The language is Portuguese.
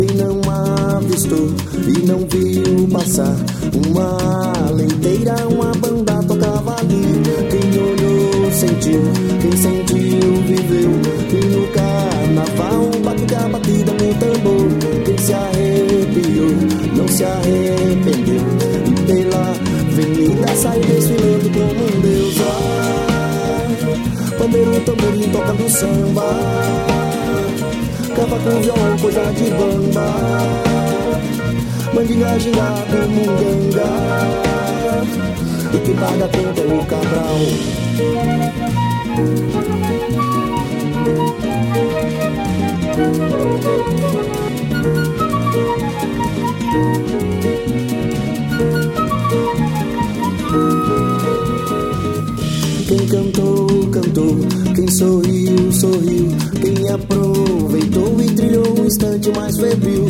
Quem não avistou e não viu passar uma leiteira, uma banda tocava ali. Quem olhou sentiu, quem sentiu viveu. E no carnaval bate a batida no tambor. Quem se arrepiou não se arrependeu. E pela avenida saiu desfilando como um deus. Pandeiro, tamborim, tocando samba. Cavaco, violão, coisa de bamba. Mandinga, gingado, munganga. E quem paga a conta é o Cabral.